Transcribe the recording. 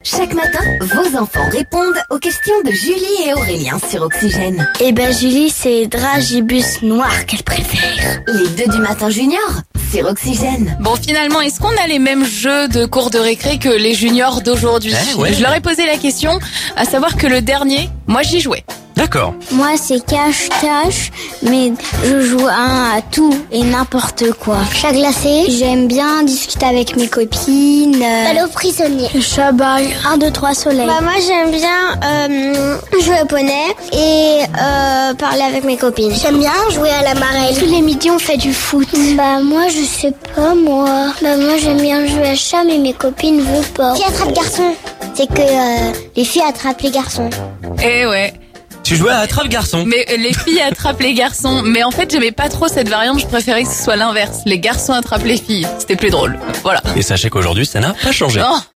Chaque matin, vos enfants répondent aux questions de Julie et Aurélien sur Oxygène. Eh ben Julie, c'est Dragibus noir qu'elle préfère. Les 2 du matin junior sur Oxygène. Bon, finalement, est-ce qu'on a les mêmes jeux de cours de récré que les juniors d'aujourd'hui? Ouais. Je leur ai posé la question, à savoir que le dernier, moi j'y jouais. D'accord. Moi c'est cache-cache, mais je joue à tout et n'importe quoi. Chat glacé, j'aime bien discuter avec mes copines. Ballot prisonnier. Chabal, 1, 2, 3 soleil. Moi j'aime bien jouer au poney et parler avec mes copines. J'aime bien jouer à la marelle. Tous les midis on fait du foot. Moi je sais pas moi. Moi j'aime bien jouer à chat mais mes copines veulent pas. Fille attrape garçon. C'est que les filles attrapent les garçons. Eh ouais. Tu jouais à Attrape-Garçon. Mais les filles attrapent les garçons. Mais en fait, j'aimais pas trop cette variante. Je préférais que ce soit l'inverse. Les garçons attrapent les filles. C'était plus drôle. Voilà. Et sachez qu'aujourd'hui, ça n'a pas changé. Oh.